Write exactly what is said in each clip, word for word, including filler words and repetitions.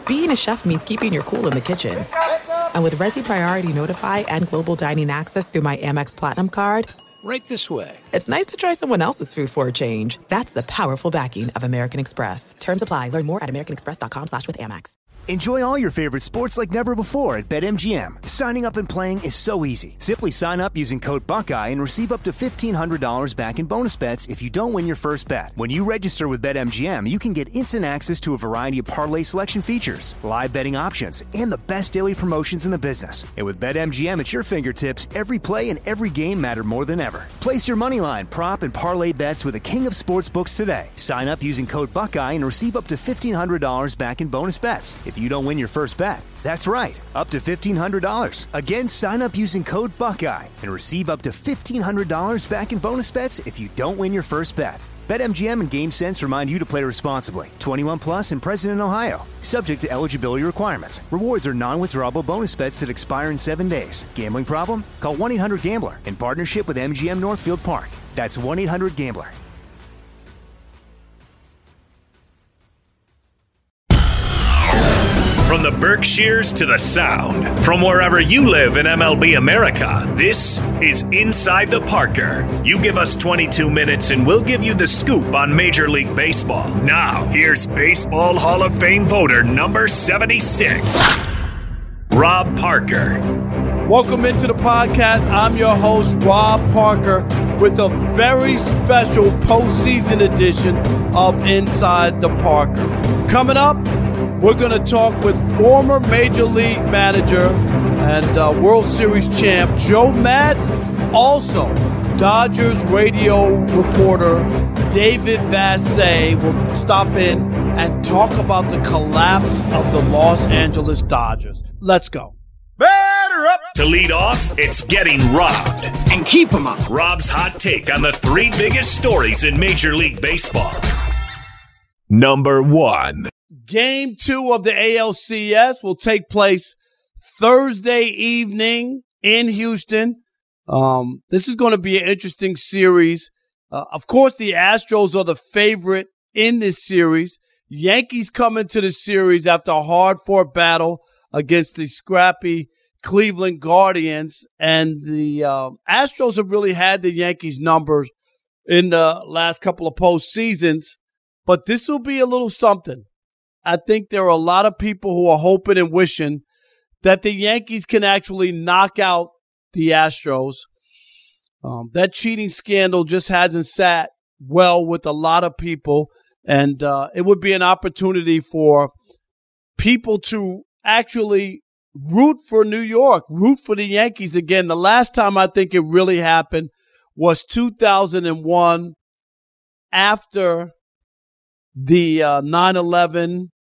being a chef means keeping your cool in the kitchen. And with Resi Priority Notify and Global Dining Access through my Amex Platinum card, right this way. It's nice to try someone else's food for a change. That's the powerful backing of American Express. Terms apply. Learn more at americanexpress.com slash with Amex. Enjoy all your favorite sports like never before at BetMGM. Signing up and playing is so easy. Simply sign up using code Buckeye and receive up to fifteen hundred dollars back in bonus bets if you don't win your first bet. When you register with BetMGM, you can get instant access to a variety of parlay selection features, live betting options, and the best daily promotions in the business. And with BetMGM at your fingertips, every play and every game matter more than ever. Place your moneyline, prop, and parlay bets with the king of sportsbooks today. Sign up using code Buckeye and receive up to fifteen hundred dollars back in bonus bets if you don't win your first bet. That's right, up to fifteen hundred dollars. Again, sign up using code Buckeye and receive up to fifteen hundred dollars back in bonus bets if you don't win your first bet. BetMGM and GameSense remind you to play responsibly. twenty-one plus and present in Ohio. Subject to eligibility requirements. Rewards are non-withdrawable bonus bets that expire in seven days. Gambling problem? Call one eight hundred gambler in partnership with M G M Northfield Park. That's one eight hundred gambler. From the Berkshires to the Sound, from wherever you live in M L B America, this is Inside the Parker. You give us twenty-two minutes and we'll give you the scoop on Major League Baseball. Now, here's Baseball Hall of Fame voter number seventy-six, Rob Parker. Welcome into the podcast. I'm your host, Rob Parker, with a very special postseason edition of Inside the Parker. Coming up, we're going to talk with former Major League manager and uh, World Series champ Joe Maddon. Also, Dodgers radio reporter David Vassegh will stop in and talk about the collapse of the Los Angeles Dodgers. Let's go. Batter up! To lead off, it's Getting Robbed. And keep 'em up. Rob's hot take on the three biggest stories in Major League Baseball. Number one. Game two of the A L C S will take place Thursday evening in Houston. Um, this is going to be an interesting series. Uh, of course, the Astros are the favorite in this series. Yankees come into the series after a hard-fought battle against the scrappy Cleveland Guardians. And the uh, Astros have really had the Yankees' numbers in the last couple of postseasons. But this will be a little something. I think there are a lot of people who are hoping and wishing that the Yankees can actually knock out the Astros. Um, that cheating scandal just hasn't sat well with a lot of people, and uh, it would be an opportunity for people to actually root for New York, root for the Yankees again. The last time I think it really happened was two thousand one after the uh, nine eleven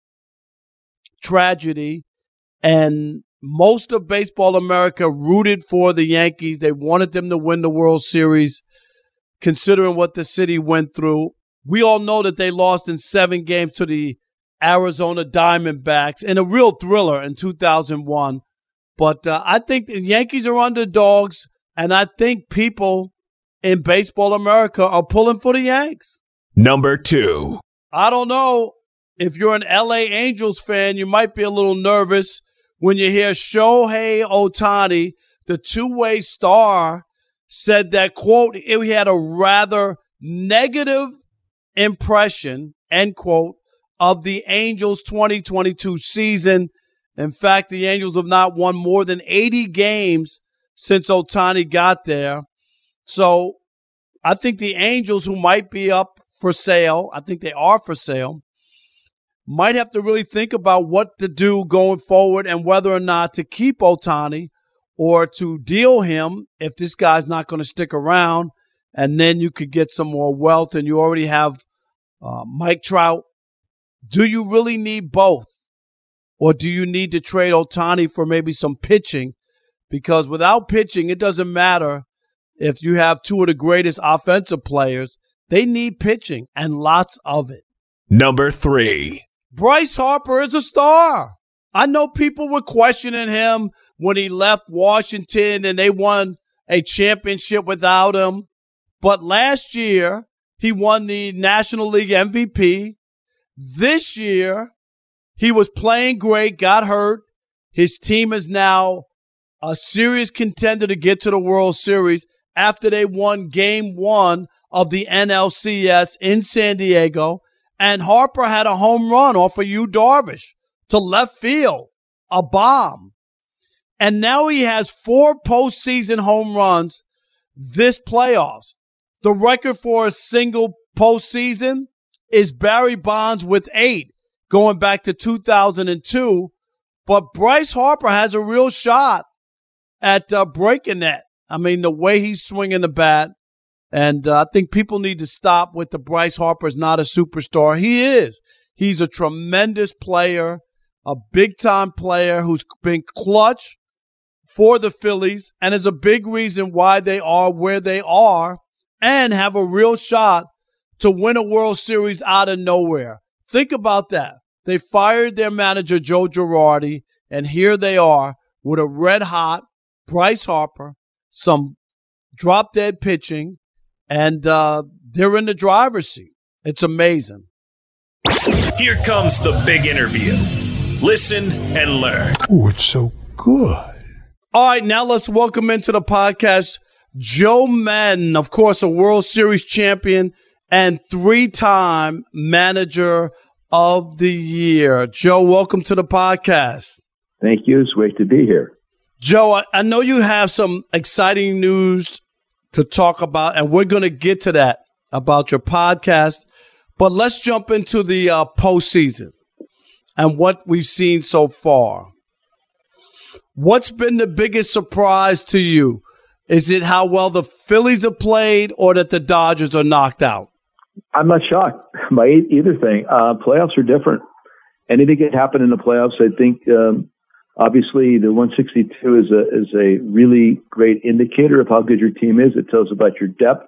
tragedy, and most of Baseball America rooted for the Yankees. They wanted them to win the World Series, considering what the city went through. We all know that they lost in seven games to the Arizona Diamondbacks in a real thriller in two thousand one. But uh, I think the Yankees are underdogs, and I think people in Baseball America are pulling for the Yanks. Number two. I don't know. If you're an L A Angels fan, you might be a little nervous when you hear Shohei Ohtani, the two-way star, said that, quote, he had a rather negative impression, end quote, of the Angels' twenty twenty-two season. In fact, the Angels have not won more than eighty games since Ohtani got there. So I think the Angels, who might be up for sale, I think they are for sale, might have to really think about what to do going forward and whether or not to keep Ohtani or to deal him if this guy's not going to stick around. And then you could get some more wealth, and you already have uh, Mike Trout. Do you really need both? Or do you need to trade Ohtani for maybe some pitching? Because without pitching, it doesn't matter if you have two of the greatest offensive players. They need pitching, and lots of it. Number three. Bryce Harper is a star. I know people were questioning him when he left Washington and they won a championship without him. But last year, he won the National League M V P. This year, he was playing great, got hurt. His team is now a serious contender to get to the World Series after they won game one of the N L C S in San Diego. And Harper had a home run off of Yu Darvish to left field, a bomb. And now he has four postseason home runs this playoffs. The record for a single postseason is Barry Bonds with eight, going back to two thousand two. But Bryce Harper has a real shot at uh, breaking that. I mean, the way he's swinging the bat. And uh, I think people need to stop with the Bryce Harper is not a superstar. He is. He's a tremendous player, a big-time player who's been clutch for the Phillies and is a big reason why they are where they are and have a real shot to win a World Series out of nowhere. Think about that. They fired their manager, Joe Girardi, and here they are with a red-hot Bryce Harper, some drop-dead pitching, and uh, they're in the driver's seat. It's amazing. Here comes the big interview. Listen and learn. Oh, it's so good. All right, now let's welcome into the podcast Joe Maddon, of course, a World Series champion and three-time manager of the year. Joe, welcome to the podcast. Thank you. It's great to be here. Joe, I, I know you have some exciting news to talk about, and we're going to get to that about your podcast. But let's jump into the uh, postseason and what we've seen so far. What's been the biggest surprise to you? Is it how well the Phillies have played or that the Dodgers are knocked out? I'm not shocked by either thing. Uh, playoffs are different. Anything can happen in the playoffs. I think um, obviously the one sixty-two is a is a really great indicator of how good your team is. It tells about your depth,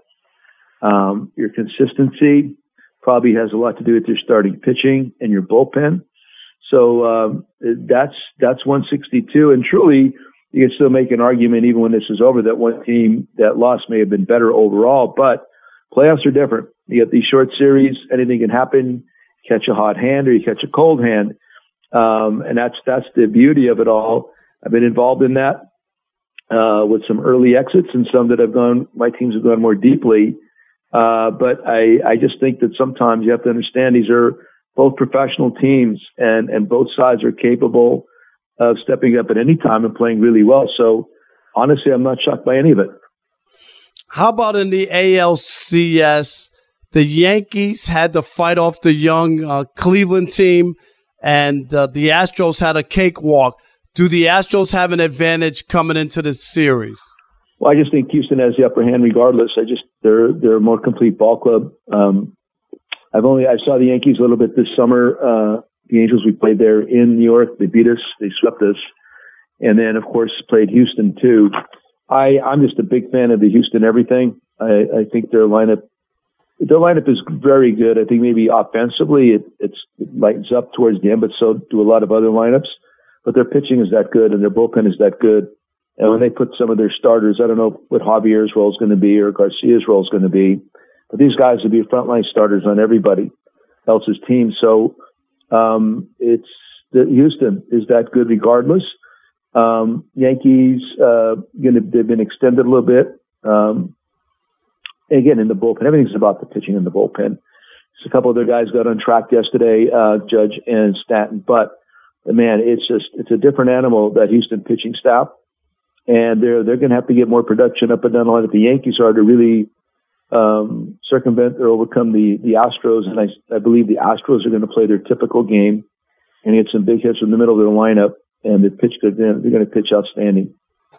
um, your consistency. Probably has a lot to do with your starting pitching and your bullpen. So um, that's that's one sixty-two, and truly you can still make an argument even when this is over that one team that lost may have been better overall. But playoffs are different. You get these short series, anything can happen. You catch a hot hand or you catch a cold hand, um, and that's that's the beauty of it all. I've been involved in that uh, with some early exits and some that have gone. My teams have gone more deeply, uh, but I I just think that sometimes you have to understand these are both professional teams, and, and both sides are capable of stepping up at any time and playing really well. So honestly, I'm not shocked by any of it. How about in the A L C S? The Yankees had to fight off the young uh, Cleveland team, and uh, the Astros had a cakewalk. Do the Astros have an advantage coming into this series? Well, I just think Houston has the upper hand regardless. I just they're they're a more complete ball club. Um, I've only I saw the Yankees a little bit this summer. Uh, the Angels, we played there in New York. They beat us. They swept us, and then of course played Houston too. I I'm just a big fan of the Houston everything. I, I think their lineup their lineup is very good. I think maybe offensively it it's, it lightens up towards the end, but so do a lot of other lineups. But their pitching is that good, and their bullpen is that good. And when they put some of their starters, I don't know what Javier's role is going to be or Garcia's role is going to be. But these guys will be frontline starters on everybody else's team. So um, it's the Houston is that good regardless. Um, Yankees, uh, gonna, they've been extended a little bit. Um, again, in the bullpen, everything's about the pitching in the bullpen. Just a couple of their guys got on track yesterday, uh, Judge and Stanton. But man, it's just it's a different animal, that Houston pitching staff, and they're they're going to have to get more production up and down the line that the Yankees are to really Um, circumvent or overcome the, the Astros. And I, I believe the Astros are going to play their typical game and get some big hits in the middle of their lineup, and the pitch, they're going to pitch outstanding.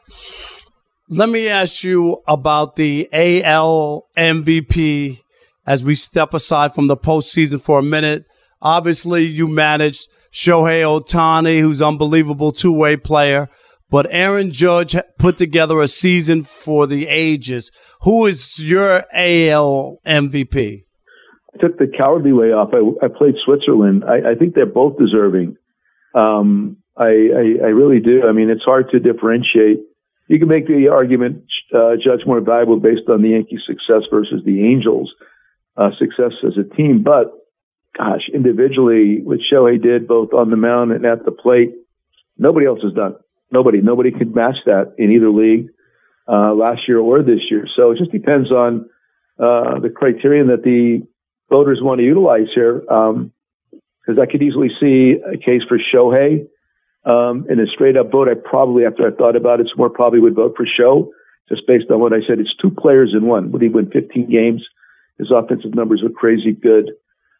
Let me ask you about the A L M V P as we step aside from the postseason for a minute. Obviously, you managed Shohei Ohtani, who's an unbelievable two-way player. But Aaron Judge put together a season for the ages. Who is your A L M V P? I took the cowardly way off. I, I played Switzerland. I, I think they're both deserving. Um, I, I, I really do. I mean, it's hard to differentiate. You can make the argument, uh, Judge more valuable based on the Yankees' success versus the Angels' uh, success as a team. But gosh, individually, what Shohei did both on the mound and at the plate, nobody else has done. Nobody. Nobody could match that in either league uh, last year or this year. So it just depends on uh, the criterion that the voters want to utilize here. Because um, I could easily see a case for Shohei. Um, in a straight-up vote, I probably, after I thought about it, more probably would vote for Show, just based on what I said. It's two players in one. Would he win fifteen games? His offensive numbers are crazy good.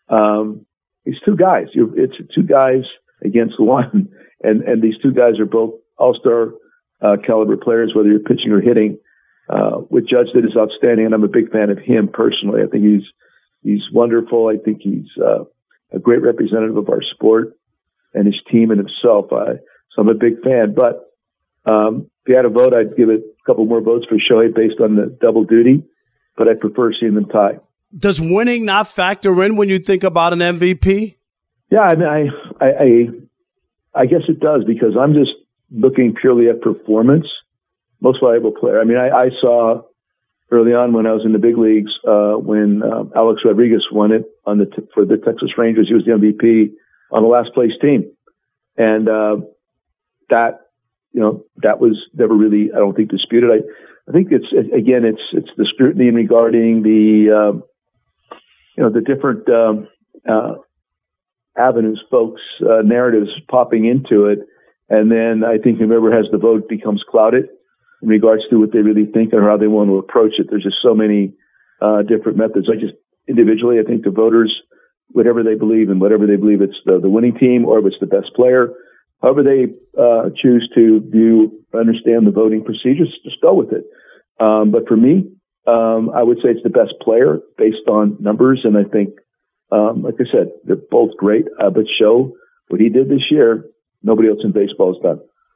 Um, it's two guys. You're, it's two guys against one. And, and these two guys are both all-star uh, caliber players, whether you're pitching or hitting. Uh, what Judge did is outstanding, and I'm a big fan of him personally. I think he's he's wonderful. I think he's uh, a great representative of our sport and his team and himself. I, so I'm a big fan. But um, if you had a vote, I'd give it a couple more votes for Shohei based on the double duty, but I prefer seeing them tie. Does winning not factor in when you think about an M V P? Yeah, I mean, I, I, I I guess it does, because I'm just looking purely at performance, most valuable player. I mean, I, I saw early on when I was in the big leagues, uh, when uh, Alex Rodriguez won it on the t- for the Texas Rangers. He was the M V P on the last place team. And uh, that, you know, that was never really, I don't think, disputed. I, I think it's, again, it's it's the scrutiny regarding the, um, you know, the different um, uh avenues, folks, uh, narratives popping into it. And then I think whoever has the vote becomes clouded in regards to what they really think or how they want to approach it. There's just so many uh, different methods. I just, individually, I think the voters, whatever they believe in, whatever they believe it's the, the winning team or if it's the best player, however they uh, choose to view, understand the voting procedures, just go with it. Um, but for me, um, I would say it's the best player based on numbers. And I think, Um, like I said, they're both great, uh, but Show, what he did this year, nobody else in baseball has done.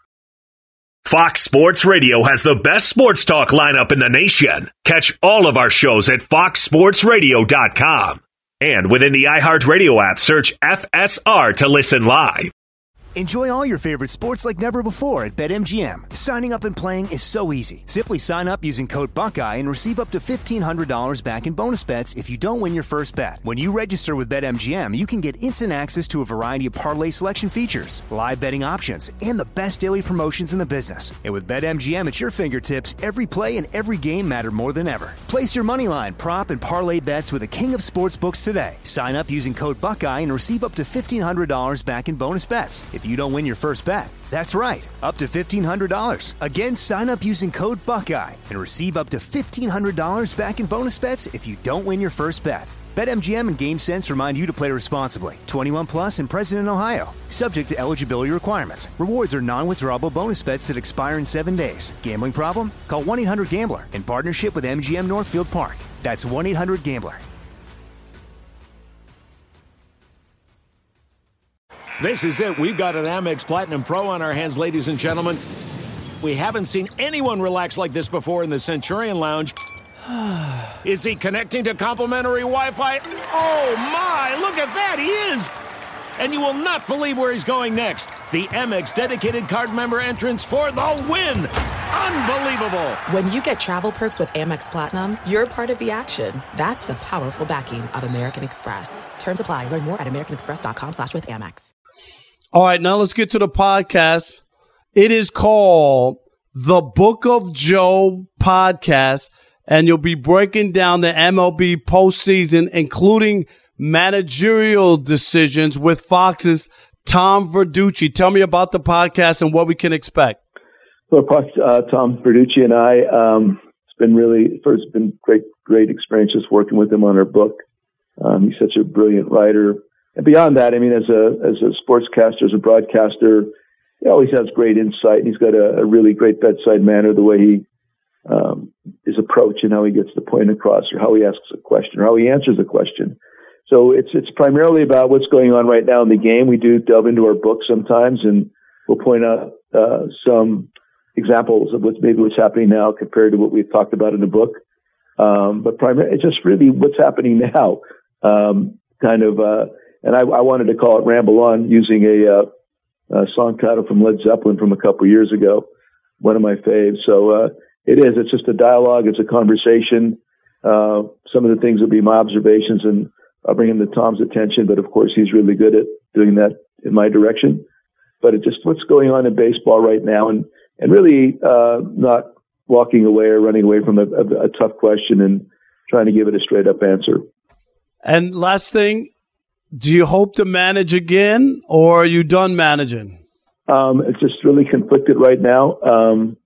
Fox Sports Radio has the best sports talk lineup in the nation. Catch all of our shows at fox sports radio dot com. And within the iHeartRadio app, search F S R to listen live. Enjoy all your favorite sports like never before at BetMGM. Signing up and playing is so easy. Simply sign up using code Buckeye and receive up to fifteen hundred dollars back in bonus bets if you don't win your first bet. When you register with BetMGM, you can get instant access to a variety of parlay selection features, live betting options, and the best daily promotions in the business. And with BetMGM at your fingertips, every play and every game matter more than ever. Place your moneyline, prop, and parlay bets with the king of sportsbooks today. Sign up using code Buckeye and receive up to fifteen hundred dollars back in bonus bets if you don't win your first bet. That's right, up to fifteen hundred dollars. Again, sign up using code Buckeye and receive up to fifteen hundred dollars back in bonus bets if you don't win your first bet. BetMGM and GameSense remind you to play responsibly. twenty-one plus and present in Ohio. Subject to eligibility requirements. Rewards are non-withdrawable bonus bets that expire in seven days. Gambling problem? Call one eight hundred gambler in partnership with M G M Northfield Park. That's one eight hundred gambler. This is it. We've got an Amex Platinum Pro on our hands, ladies and gentlemen. We haven't seen anyone relax like this before in the Centurion Lounge. Is he connecting to complimentary Wi-Fi? Oh, my. Look at that. He is. And you will not believe where he's going next. The Amex dedicated card member entrance for the win. Unbelievable. When you get travel perks with Amex Platinum, you're part of the action. That's the powerful backing of American Express. Terms apply. Learn more at americanexpress.com slash with Amex. All right, now let's get to the podcast. It is called The Book of Joe Podcast, and you'll be breaking down the M L B postseason, including managerial decisions with Fox's Tom Verducci. Tell me about the podcast and what we can expect. Well, uh, Tom Verducci and I, um, it's been really, first, it's been great, great experience just working with him on our book. Um, he's such a brilliant writer. And beyond that, I mean, as a as a sportscaster, as a broadcaster, he always has great insight. And he's got a, a really great bedside manner, the way he um, his approach and how he gets the point across, or how he asks a question, or how he answers a question. So it's it's primarily about what's going on right now in the game. We do delve into our book sometimes, and we'll point out uh, some examples of what's maybe what's happening now compared to what we've talked about in the book. Um, but primarily, it's just really what's happening now, um, kind of. Uh, and I, I wanted to call it Ramble On, using a, uh, a song title from Led Zeppelin from a couple years ago, one of my faves. So uh, it is. It's just a dialogue. It's a conversation. Uh, some of the things will be my observations, and I'll bring him to Tom's attention. But of course, he's really good at doing that in my direction. But it just what's going on in baseball right now, and and really uh, not walking away or running away from a, a, a tough question and trying to give it a straight up answer. And last thing, do you hope to manage again, or are you done managing? Um, it's just really conflicted right now. Um,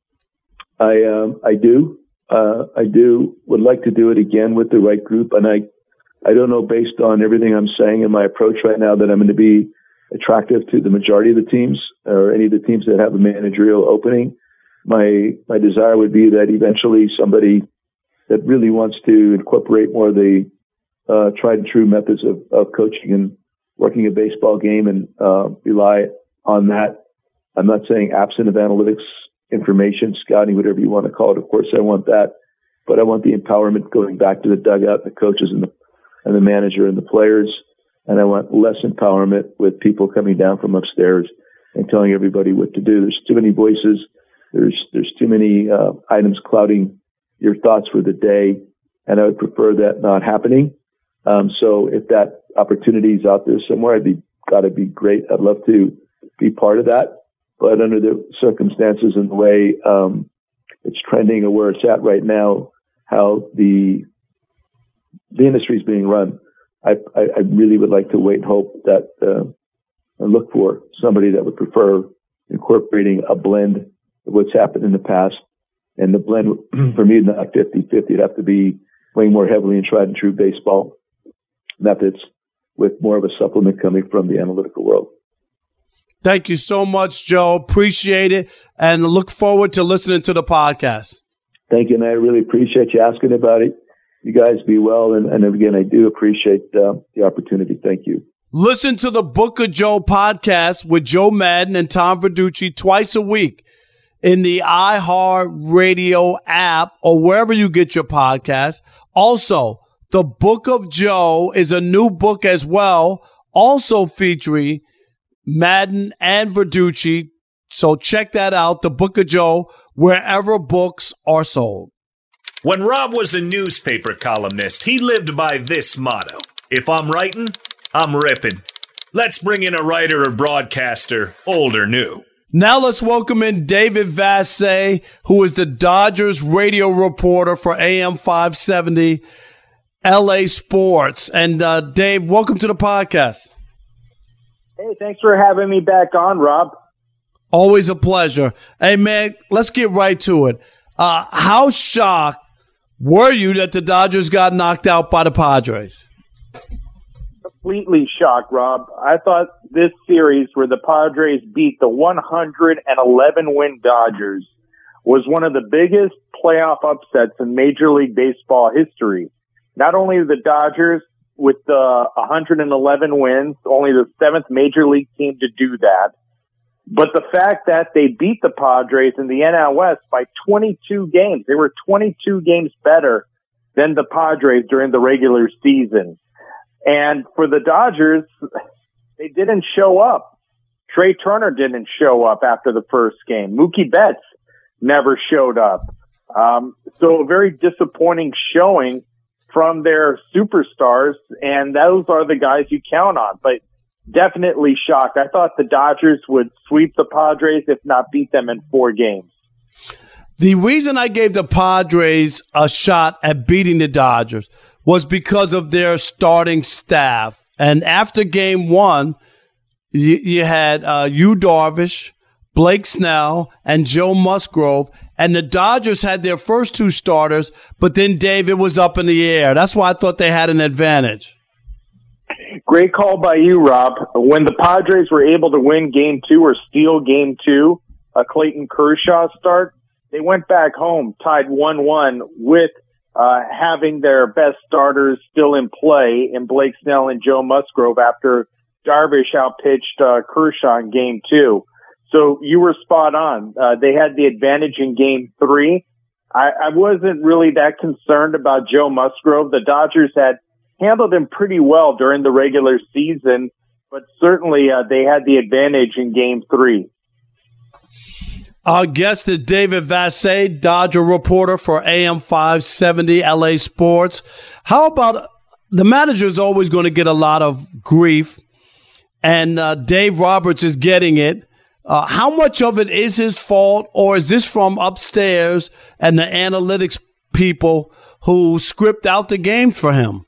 I um, I do uh, I do would like to do it again with the right group, and I I don't know, based on everything I'm saying in my approach right now, that I'm going to be attractive to the majority of the teams or any of the teams that have a managerial opening. My my desire would be that eventually somebody that really wants to incorporate more of the uh, tried and true methods of, of coaching and working a baseball game and uh, rely on that. I'm not saying absent of analytics, information, scouting, whatever you want to call it. Of course, I want that, but I want the empowerment going back to the dugout, the coaches and the and the manager and the players. And I want less empowerment with people coming down from upstairs and telling everybody what to do. There's too many voices. There's there's too many uh, items clouding your thoughts for the day, and I would prefer that not happening. Um, so if that opportunity is out there somewhere, I'd be got to be great. I'd love to be part of that. But under the circumstances and the way um, it's trending or where it's at right now, how the the industry is being run, I, I, I really would like to wait and hope that uh, and look for somebody that would prefer incorporating a blend of what's happened in the past. And the blend, for me, not fifty-fifty. It'd have to be way more heavily in tried and true baseball methods with more of a supplement coming from the analytical world. Thank you so much, Joe. Appreciate it. And look forward to listening to the podcast. Thank you. And I really appreciate you asking about it. You guys be well. And, and again, I do appreciate uh, the opportunity. Thank you. Listen to the Book of Joe podcast with Joe Madden and Tom Verducci twice a week in the iHeartRadio app or wherever you get your podcast. Also, The Book of Joe is a new book as well, also featuring Madden and Verducci. So check that out, The Book of Joe, wherever books are sold. When Rob was a newspaper columnist, he lived by this motto: if I'm writing, I'm ripping. Let's bring in a writer or broadcaster, old or new. Now let's welcome in David Vassegh, who is the Dodgers radio reporter for A M five seventy L A Sports. And uh, Dave, welcome to the podcast. Hey, thanks for having me back on, Rob. Always a pleasure. Hey, man, let's get right to it. Uh, how shocked were you that the Dodgers got knocked out by the Padres? Completely shocked, Rob. I thought this series where the Padres beat the one hundred eleven win Dodgers was one of the biggest playoff upsets in Major League Baseball history. Not only the Dodgers with the one hundred eleven wins, only the seventh Major League team to do that, but the fact that they beat the Padres in the N L West by twenty-two games. They were twenty-two games better than the Padres during the regular season. And for the Dodgers, they didn't show up. Trey Turner didn't show up after the first game. Mookie Betts never showed up. Um, so a very disappointing showing from their superstars, and those are the guys you count on. But definitely shocked. I thought the Dodgers would sweep the Padres, if not beat them in four games. The reason I gave the Padres a shot at beating the Dodgers was because of their starting staff. And after game one, you, you had uh, Yu Darvish, Blake Snell, and Joe Musgrove. And the Dodgers had their first two starters, but then David was up in the air. That's why I thought they had an advantage. Great call by you, Rob. When the Padres were able to win game two or steal game two, a Clayton Kershaw start, they went back home, tied one one with uh, having their best starters still in play in Blake Snell and Joe Musgrove after Darvish outpitched uh, Kershaw in game two. So you were spot on. Uh, they had the advantage in game three. I, I wasn't really that concerned about Joe Musgrove. The Dodgers had handled him pretty well during the regular season, but certainly uh, they had the advantage in game three. Our guest is David Vassegh, Dodger reporter for A M five seventy L A Sports. How about the manager is always going to get a lot of grief, and uh, Dave Roberts is getting it. Uh, how much of it is his fault, or is this from upstairs and the analytics people who script out the games for him?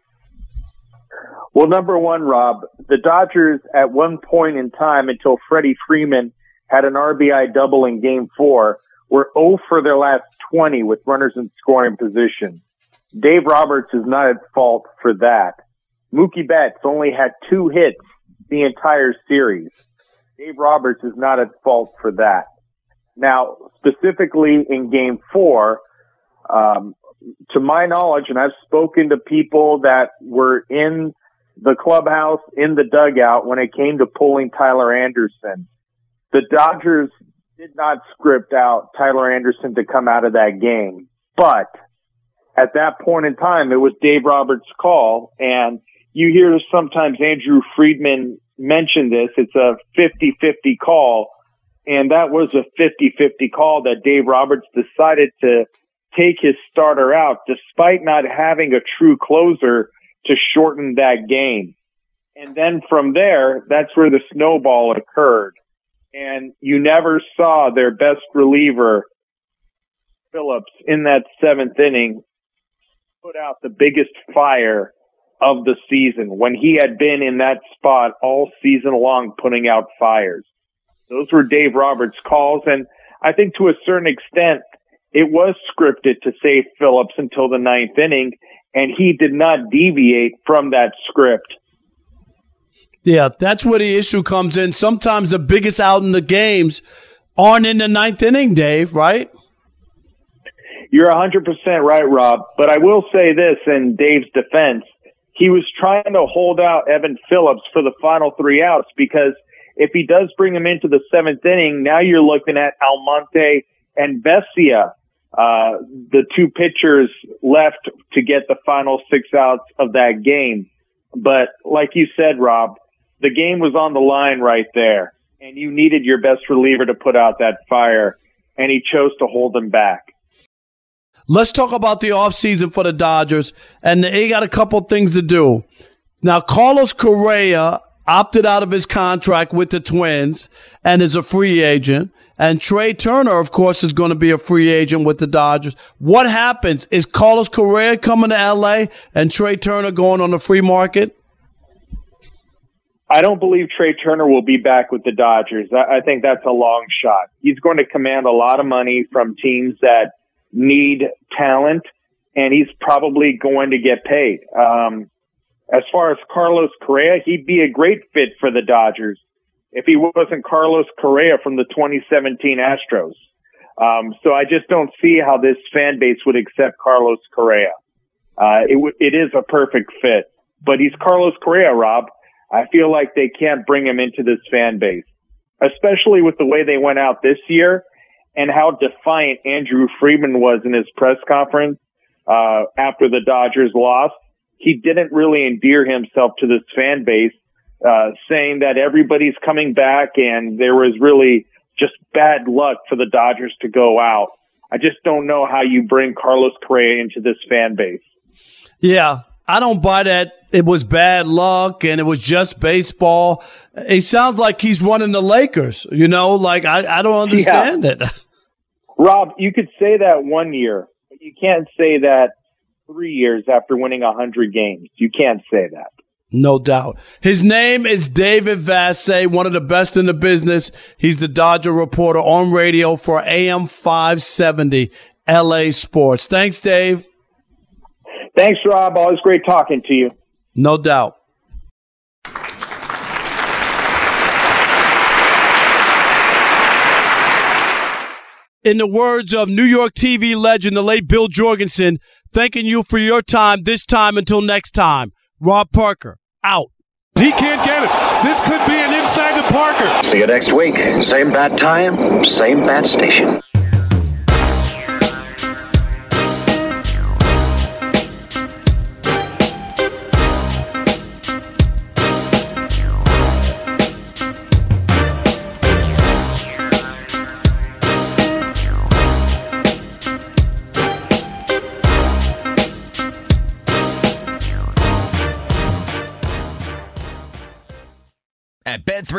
Well, number one, Rob, the Dodgers at one point in time until Freddie Freeman had an R B I double in game four were zero for their last twenty with runners in scoring position. Dave Roberts is not at fault for that. Mookie Betts only had two hits the entire series. Dave Roberts is not at fault for that. Now, specifically in game four, um, to my knowledge, and I've spoken to people that were in the clubhouse, in the dugout, when it came to pulling Tyler Anderson, the Dodgers did not script out Tyler Anderson to come out of that game. But at that point in time, it was Dave Roberts' call, and you hear sometimes Andrew Friedman mention this. It's a fifty-fifty call, and that was a fifty-fifty call that Dave Roberts decided to take his starter out despite not having a true closer to shorten that game. And then from there, that's where the snowball occurred. And you never saw their best reliever, Phillips, in that seventh inning, put out the biggest fire of the season when he had been in that spot all season long putting out fires. Those were Dave Roberts' calls, and I think to a certain extent it was scripted to save Phillips until the ninth inning, and he did not deviate from that script. Yeah, that's where the issue comes in. Sometimes the biggest out in the games aren't in the ninth inning, Dave, right? You're one hundred percent right, Rob. But I will say this in Dave's defense. He was trying to hold out Evan Phillips for the final three outs because if he does bring him into the seventh inning, now you're looking at Almonte and Vesia, uh, the two pitchers left to get the final six outs of that game. But like you said, Rob, the game was on the line right there, and you needed your best reliever to put out that fire, and he chose to hold him back. Let's talk about the offseason for the Dodgers, and they got a couple things to do. Now, Carlos Correa opted out of his contract with the Twins and is a free agent, and Trey Turner, of course, is going to be a free agent with the Dodgers. What happens? Is Carlos Correa coming to L A and Trey Turner going on the free market? I don't believe Trey Turner will be back with the Dodgers. I think that's a long shot. He's going to command a lot of money from teams that need talent, and he's probably going to get paid. Um, as far as Carlos Correa, he'd be a great fit for the Dodgers if he wasn't Carlos Correa from the twenty seventeen Astros. Um, so I just don't see how this fan base would accept Carlos Correa. Uh, it, w- it is a perfect fit, but he's Carlos Correa, Rob. I feel like they can't bring him into this fan base, especially with the way they went out this year and how defiant Andrew Friedman was in his press conference uh, after the Dodgers lost. He didn't really endear himself to this fan base, uh, saying that everybody's coming back and there was really just bad luck for the Dodgers to go out. I just don't know how you bring Carlos Correa into this fan base. Yeah, I don't buy that. It was bad luck and it was just baseball. It sounds like he's running the Lakers, you know, like I, I don't understand yeah. it. Rob, you could say that one year, but you can't say that three years after winning one hundred games. You can't say that. No doubt. His name is David Vassegh, one of the best in the business. He's the Dodger reporter on radio for A M five seventy L A Sports. Thanks, Dave. Thanks, Rob. Always great talking to you. No doubt. In the words of New York T V legend, the late Bill Jorgensen, thanking you for your time this time until next time. Rob Parker, out. He can't get it. This could be an inside to Parker. See you next week. Same bat time, same bat station.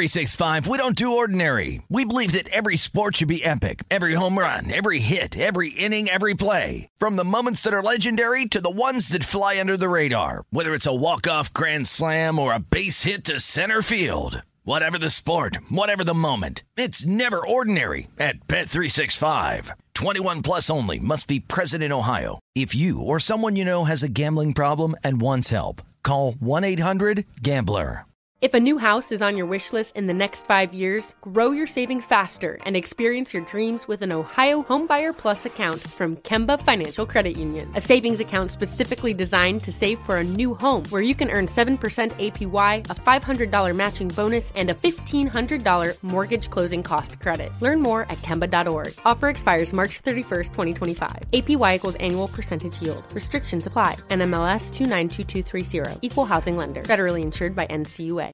three sixty-five, we don't do ordinary. We believe that every sport should be epic. Every home run, every hit, every inning, every play. From the moments that are legendary to the ones that fly under the radar. Whether it's a walk-off grand slam or a base hit to center field. Whatever the sport, whatever the moment, it's never ordinary at Bet three sixty-five. twenty-one plus only. Must be present in Ohio. If you or someone you know has a gambling problem and wants help, call one eight hundred gambler. If a new house is on your wish list in the next five years, grow your savings faster and experience your dreams with an Ohio Homebuyer Plus account from Kemba Financial Credit Union. A savings account specifically designed to save for a new home where you can earn seven percent A P Y, a five hundred dollars matching bonus, and a fifteen hundred dollars mortgage closing cost credit. Learn more at Kemba dot org. Offer expires March thirty-first, twenty twenty-five. A P Y equals annual percentage yield. Restrictions apply. N M L S two nine two two three zero. Equal housing lender. Federally insured by N C U A.